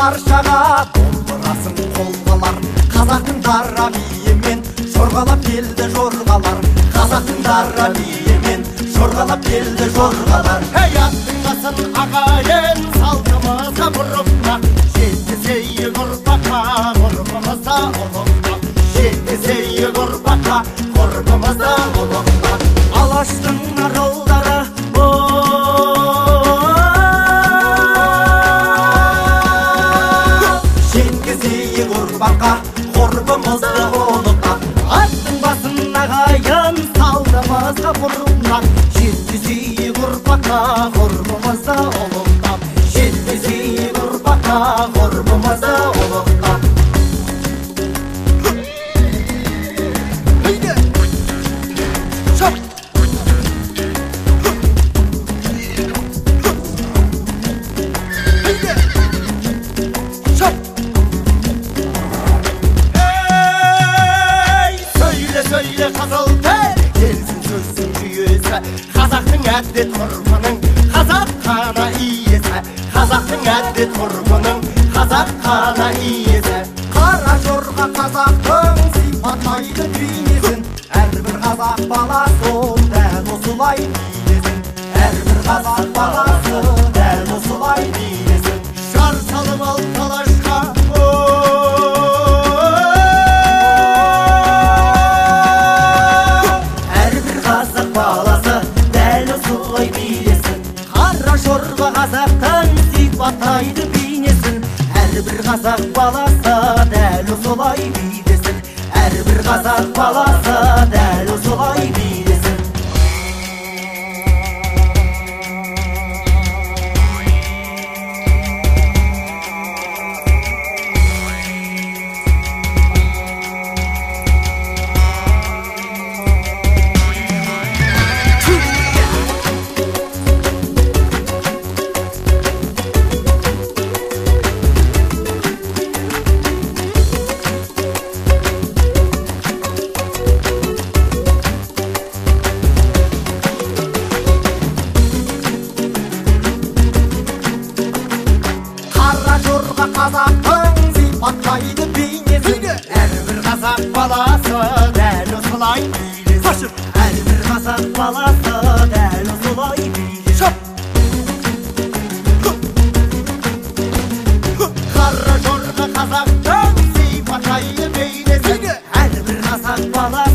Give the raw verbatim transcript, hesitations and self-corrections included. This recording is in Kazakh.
баршаға домбырасын қолға алар. Қазақтың дара биімен жорғалап келді жорғалар. Қазақтың дара биімен жорғалап келді жорғалар. Ей аттың басын ағайын салтымызға бұрыптап, жеткізейік ұрпаққа ғұрбымызда ұлықтап, жеткізейік ұрпаққа ғұрбымызда ұлықтап. Алаштың аралдары жеткізейік ұрпаққа ғұрбымызды ұлықтап. Аттың басын ағайын салтымызға бұрыптап, жеткізейік ұрпаққа ғұрбымызда ұлықтап, жеткізейік ұрпаққа ғұрбымызда ұлықтап. Söyle kızıl tel, gelsin sözsün jүйесі. Қазақтың әдет ғұрпының қазақ қана иесі. Қазақтың әдет ғұрпының қазақ қана иесі. Қара жорға қазақтың сипаттайды бейнесін. Әрбір қазақ баласы дәл осылай бейнесін. Әрбір қазақ баласы дәл осылай бейнесін. Жар салып ал талашқа, Қара жорға қазақтың сипаттайды бейнесін. Әрбір қазақ баласы дәл осылай бейнесін. Әрбір қазақ баласы дәл осылай бейнесін. Қазақтың сипаттайды бейнесін. әрбір қазақ баласы дәл осылай бейнесін. Әрбір қазақ баласы дәл осылай бейнесін. Қара жорға қазақтың сипаттайды бейнесін. Әрбір қазақ баласы